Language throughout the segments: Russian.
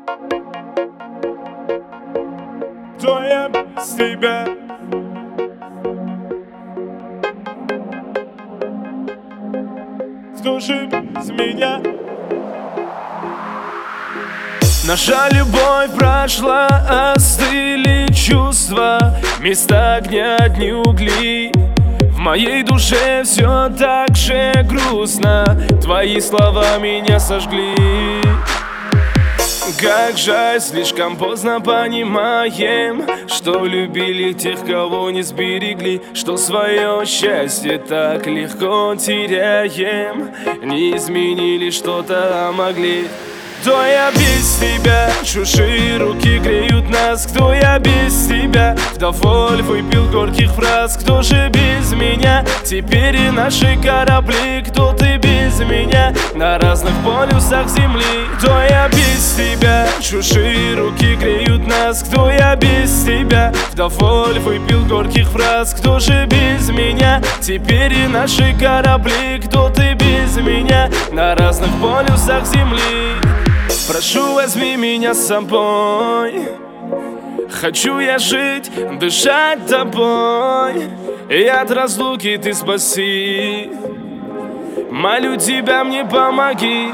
Кто я без тебя? Кто же без меня? Наша любовь прошла, остыли чувства, вместо огня одни угли. В моей душе все так же грустно, твои слова меня сожгли. Как жаль, слишком поздно понимаем, что любили тех, кого не сберегли, что свое счастье так легко теряем. Не изменили что-то, а могли. Кто я без тебя? Чужие руки греют нас. Кто я без тебя? Вдоволь выпил горьких фраз. Кто же без меня? Теперь и наши корабли. Кто ты без меня? На разных полюсах земли. Кто я без тебя? Чужие руки греют нас. Кто я без тебя? Вдоволь выпил горьких фраз. Кто же без меня? Теперь и наши корабли. Кто ты без меня? На разных полюсах земли. Прошу, возьми меня с собой. Хочу я жить, дышать тобой. И от разлуки ты спаси. Молю тебя, мне помоги.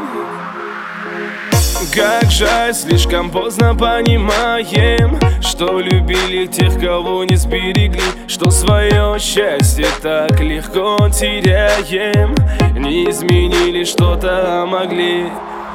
Как жаль, слишком поздно понимаем, что любили тех, кого не сберегли, что свое счастье так легко теряем. Не изменили что-то, а могли.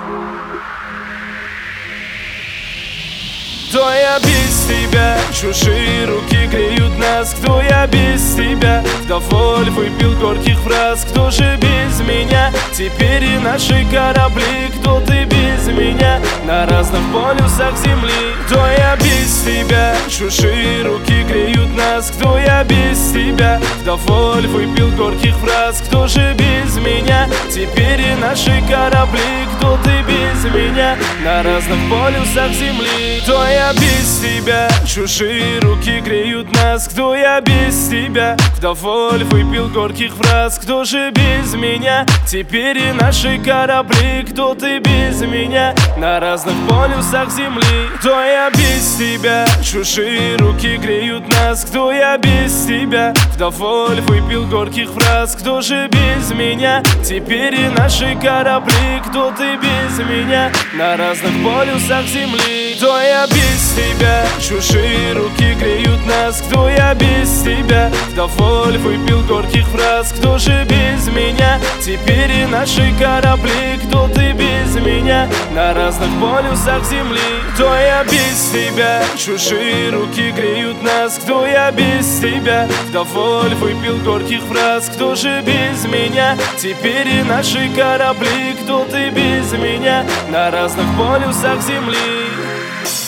Кто я без тебя? Чужие руки греют нас. Кто я без тебя? Вдоволь выпил горьких фраз. Кто же без меня? Теперь и наши корабли. Кто ты без меня? На разных полюсах земли. Кто я без тебя? Чужие руки греют нас. Кто я без тебя? Вдоволь выпил горьких фраз. Кто же без меня? Теперь и наши корабли. Кто ты без меня? На разных полюсах земли. Кто я без тебя? Чужие руки греют нас. Кто я без тебя? Вдоволь выпил горьких фраз. Кто же без меня? Теперь и наши корабли. Кто ты без меня? На разных полюсах земли. Кто я без тебя? Чужие руки греют нас. Кто я без тебя? Вдоволь выпил горьких фраз. Кто же без меня? Теперь и наши корабли. Кто ты без меня? На разных полюсах земли. Кто я без тебя? Чужие руки греют нас. Кто я без тебя? Вдоволь выпил горьких фраз. Кто же без меня? Теперь и наши корабли. Кто ты без меня? На разных полюсах земли. Кто я без тебя? Чужие руки греют нас. Кто я без тебя? Вдоволь выпил горьких фраз. Кто же без меня? Теперь и наши корабли. Кто ты без меня? На разных полюсах земли.